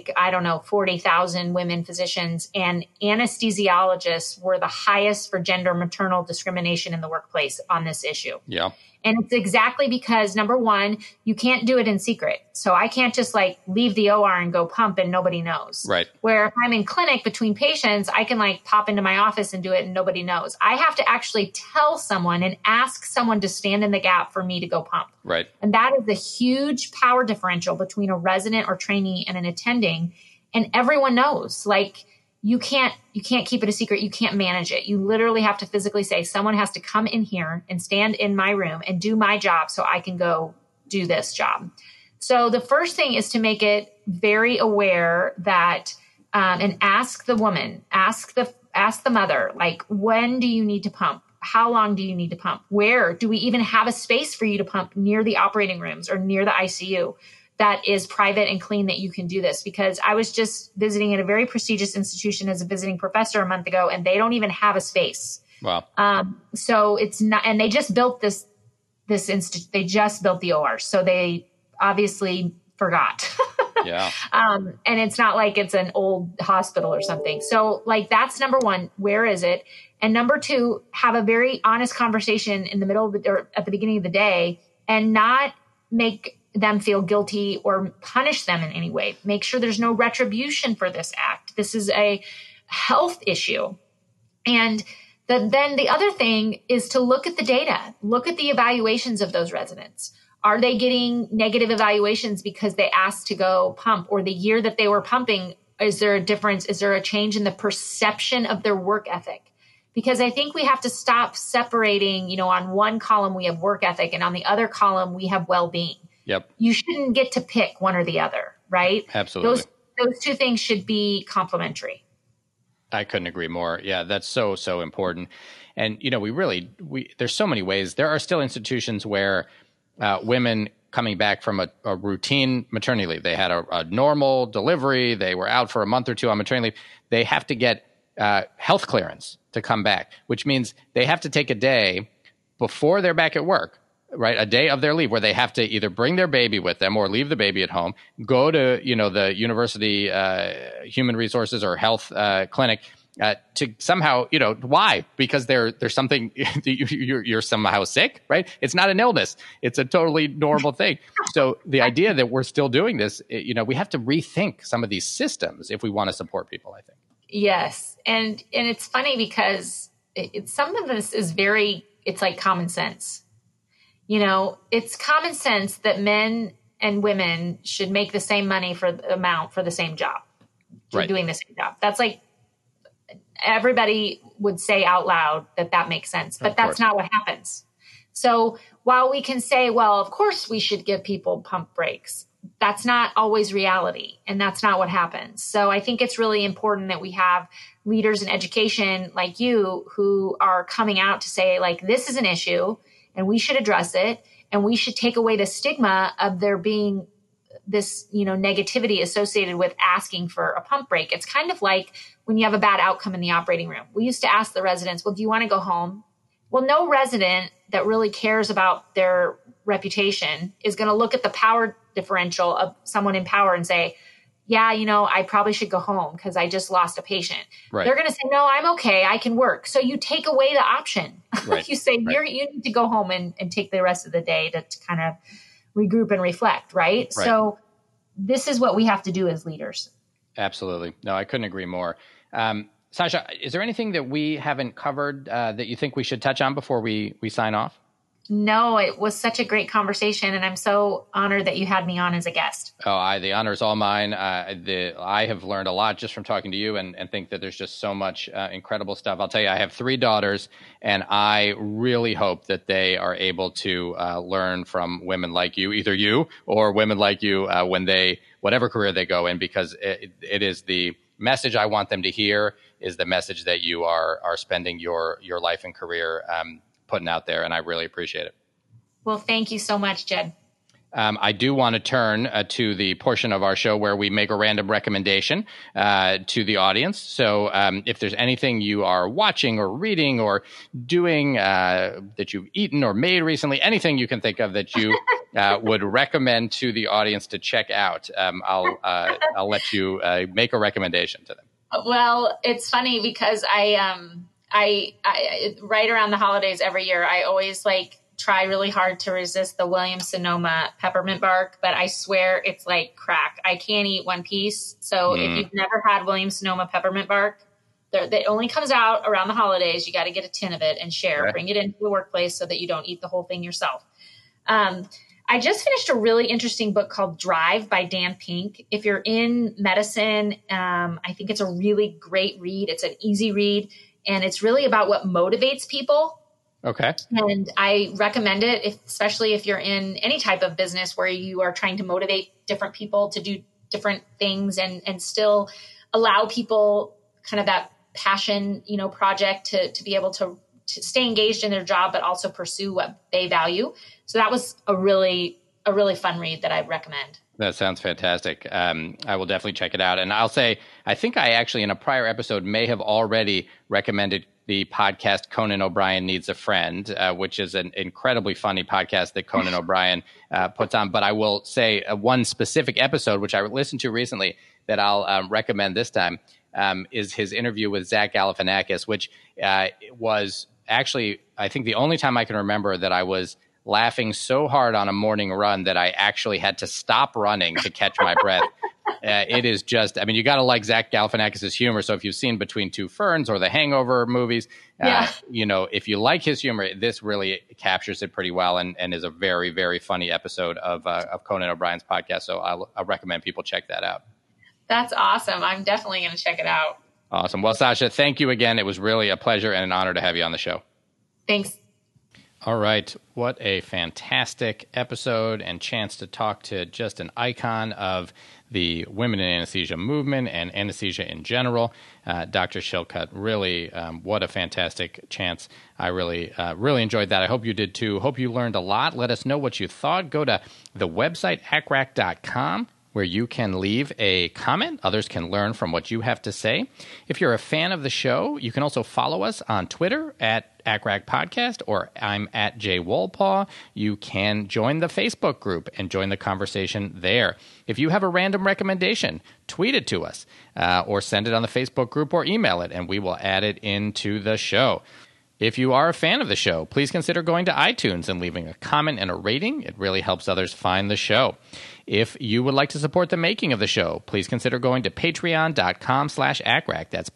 40,000 women physicians, and anesthesiologists were the highest for gender maternal discrimination in the workplace on this issue. Yeah. And it's exactly because, number one, you can't do it in secret. So I can't just leave the OR and go pump and nobody knows. Right. Where if I'm in clinic between patients, I can pop into my office and do it and nobody knows. I have to actually tell someone and ask someone to stand in the gap for me to go pump. Right. And that is a huge power differential between a resident or trainee and an attending. And everyone knows, you can't keep it a secret. You can't manage it. You literally have to physically say, someone has to come in here and stand in my room and do my job so I can go do this job. So the first thing is to make it very aware that, and ask the woman, ask the mother, when do you need to pump? How long do you need to pump? Where do we even have a space for you to pump near the operating rooms or near the ICU? That is private and clean, that you can do this. Because I was just visiting at a very prestigious institution as a visiting professor a month ago, and they don't even have a space. Wow. So it's not, and they just built this institute. They just built the OR. So they obviously forgot. Yeah. And it's not like it's an old hospital or something. So that's number one. Where is it? And number two, have a very honest conversation in the middle of or at the beginning of the day, and not make them feel guilty or punish them in any way. Make sure there's no retribution for this act. This is a health issue. And then the other thing is to look at the data, look at the evaluations of those residents. Are they getting negative evaluations because they asked to go pump, or the year that they were pumping? Is there a difference? Is there a change in the perception of their work ethic? Because I think we have to stop separating, on one column we have work ethic and on the other column we have well-being. Yep. You shouldn't get to pick one or the other, right? Absolutely. Those two things should be complementary. I couldn't agree more. Yeah, that's so important. And, there's so many ways. There are still institutions where women coming back from a routine maternity leave, they had a normal delivery, they were out for a month or two on maternity leave, they have to get health clearance to come back, which means they have to take a day before they're back at work, right? A day of their leave where they have to either bring their baby with them or leave the baby at home, go to, the university human resources or health clinic to somehow, why? Because there's something, you're somehow sick, right? It's not an illness. It's a totally normal thing. So the idea that we're still doing this, we have to rethink some of these systems if we want to support people, I think. Yes. And it's funny because some of this is it's like common sense. It's common sense that men and women should make the same money for the amount for the same job, right. Doing the same job. That's like everybody would say out loud that makes sense, but that's not what happens. So while we can say, well, of course we should give people pump breaks, that's not always reality. And that's not what happens. So I think it's really important that we have leaders in education like you who are coming out to say, like, this is an issue and we should address it. And we should take away the stigma of there being this, negativity associated with asking for a pump break. It's kind of like when you have a bad outcome in the operating room. We used to ask the residents, well, do you want to go home? Well, no resident that really cares about their reputation is going to look at the power differential of someone in power and say, yeah, I probably should go home because I just lost a patient. Right. They're going to say, no, I'm okay. I can work. So you take away the option. Right. You say, you need to go home and take the rest of the day to kind of regroup and reflect. Right. So this is what we have to do as leaders. Absolutely. No, I couldn't agree more. Sasha, is there anything that we haven't covered that you think we should touch on before we sign off? No, it was such a great conversation, and I'm so honored that you had me on as a guest. Oh, the honor is all mine. I have learned a lot just from talking to you and think that there's just so much incredible stuff. I'll tell you, I have 3 daughters, and I really hope that they are able to learn from women like you, either you or women like you when whatever career they go in, because it is the message I want them to hear is the message that you are spending your life and career putting out there, and I really appreciate it. Well, thank you so much, Jed. I do want to turn to the portion of our show where we make a random recommendation to the audience. So if there's anything you are watching or reading or doing that you've eaten or made recently, anything you can think of that you would recommend to the audience to check out, I'll let you make a recommendation to them. Well, it's funny because I right around the holidays every year, I always try really hard to resist the Williams-Sonoma peppermint bark, but I swear it's like crack. I can't eat one piece. So if you've never had Williams-Sonoma peppermint bark, that only comes out around the holidays. You got to get a tin of it and share. Bring it into the workplace so that you don't eat the whole thing yourself. I just finished a really interesting book called Drive by Dan Pink. If you're in medicine, I think it's a really great read. It's an easy read, and it's really about what motivates people. Okay. And I recommend it, especially if you're in any type of business where you are trying to motivate different people to do different things and still allow people kind of that passion, project to be able to stay engaged in their job, but also pursue what they value. So that was a really fun read that I recommend. That sounds fantastic. I will definitely check it out. And I'll say, I think I actually in a prior episode may have already recommended the podcast Conan O'Brien Needs a Friend, which is an incredibly funny podcast that Conan O'Brien puts on. But I will say one specific episode, which I listened to recently, that I'll recommend this time, is his interview with Zach Galifianakis, which was actually, I think, the only time I can remember that I was laughing so hard on a morning run that I actually had to stop running to catch my breath. It is just, you got to like Zach Galifianakis' humor. So if you've seen Between Two Ferns or the Hangover movies, if you like his humor, this really captures it pretty well and is a very, very funny episode of Conan O'Brien's podcast. So I'll recommend people check that out. That's awesome. I'm definitely going to check it out. Awesome. Well, Sasha, thank you again. It was really a pleasure and an honor to have you on the show. Thanks. All right. What a fantastic episode and chance to talk to just an icon of the women in anesthesia movement and anesthesia in general. Dr. Shillcutt, really, what a fantastic chance. I really enjoyed that. I hope you did too. Hope you learned a lot. Let us know what you thought. Go to the website, ACRAC.com. where you can leave a comment. Others can learn from what you have to say. If you're a fan of the show, you can also follow us on Twitter at ACRAC Podcast, or I'm at Jay Wolpaw. You can join the Facebook group and join the conversation there. If you have a random recommendation, tweet it to us or send it on the Facebook group or email it, and we will add it into the show. If you are a fan of the show, please consider going to iTunes and leaving a comment and a rating. It really helps others find the show. If you would like to support the making of the show, please consider going to patreon.com/ACRAC. That's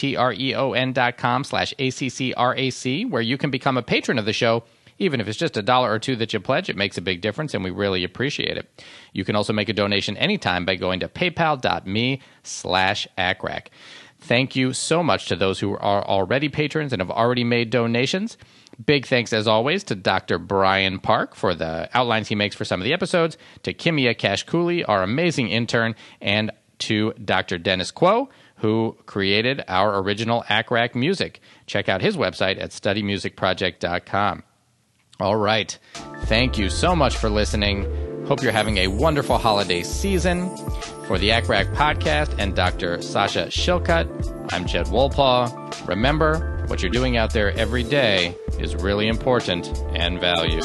patreon.com/ACCRAC, where you can become a patron of the show. Even if it's just $1 or $2 that you pledge, it makes a big difference, and we really appreciate it. You can also make a donation anytime by going to paypal.me/ACRAC. Thank you so much to those who are already patrons and have already made donations. Big thanks, as always, to Dr. Brian Park for the outlines he makes for some of the episodes, to Kimia Kashkuli, our amazing intern, and to Dr. Dennis Quo, who created our original ACRAC music. Check out his website at studymusicproject.com. All right. Thank you so much for listening. Hope you're having a wonderful holiday season. For the ACRAC podcast and Dr. Sasha Shilcutt, I'm Jed Wolpaw. Remember, what you're doing out there every day is really important and valued.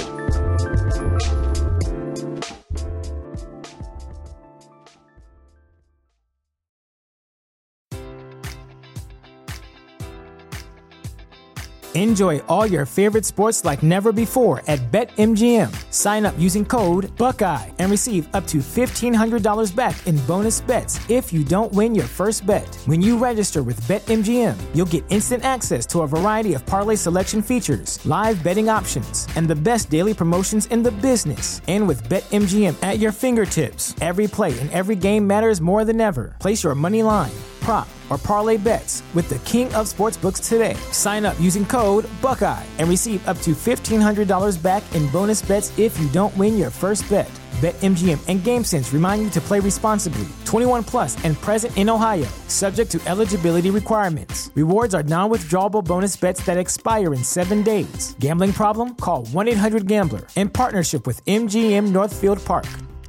Enjoy all your favorite sports like never before at BetMGM. Sign up using code Buckeye and receive up to $1,500 back in bonus bets if you don't win your first bet. When you register with BetMGM, you'll get instant access to a variety of parlay selection features, live betting options, and the best daily promotions in the business. And with BetMGM at your fingertips, every play and every game matters more than ever. Place your money line, prop, or parlay bets with the king of sportsbooks today. Sign up using code Buckeye and receive up to $1,500 back in bonus bets if you don't win your first bet. BetMGM and GameSense remind you to play responsibly. 21 plus and present in Ohio, subject to eligibility requirements. Rewards are non-withdrawable bonus bets that expire in 7 days. Gambling problem? Call 1-800-GAMBLER. In partnership with MGM Northfield Park.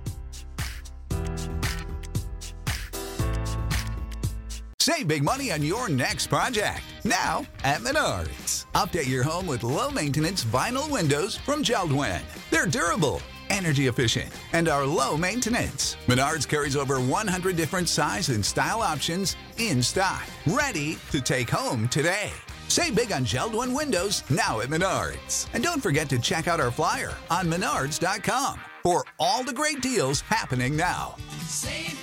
Save big money on your next project, now at Menards. Update your home with low-maintenance vinyl windows from JELD-WEN. They're durable, energy efficient, and are low maintenance. Menards carries over 100 different size and style options in stock, ready to take home today. Save big on JELD-WEN windows now at Menards. And don't forget to check out our flyer on menards.com for all the great deals happening now. Save